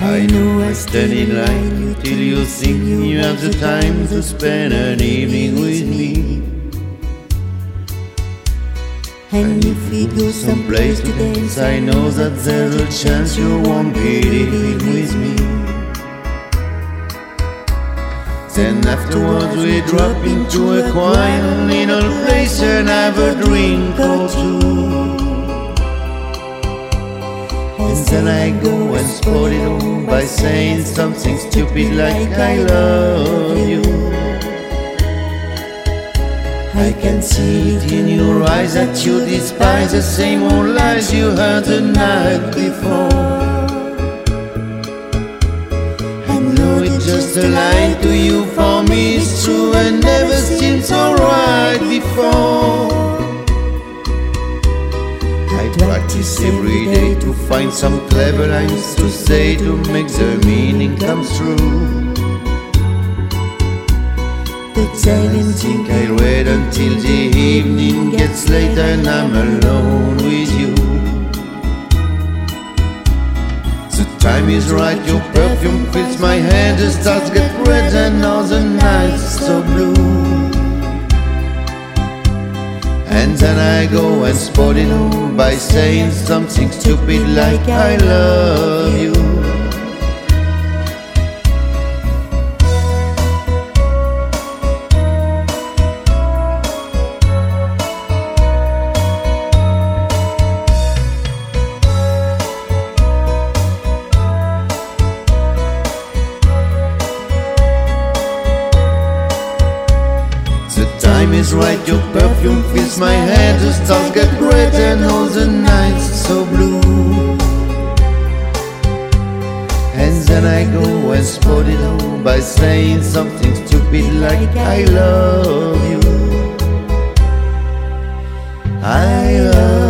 I know I stand in line till you think you have the time to spend an evening with me. And if we go someplace to dance, I know that there's a chance you won't be living with me. Then afterwards we drop into a quiet little place and have a drink or two. And then I go and spoil it all by saying something stupid like I love you. I can see it in your eyes that you despise the same old lies you heard the night before. I know it's just a lie to you, for me it's true and never seemed so right before. I practice every day to find some clever lines to say to make the meaning come true. But I didn't think I'd wait until the evening gets late and I'm alone with you. The time is right, your perfume fills my head, the stars get red and now the night's so blue. And then I go and spoil it all by saying something stupid like I love you. The time is right, your perfume fills my head, the stars get red and all the nights so blue. And then I go and spoil it all by saying something stupid like I love you. I love you.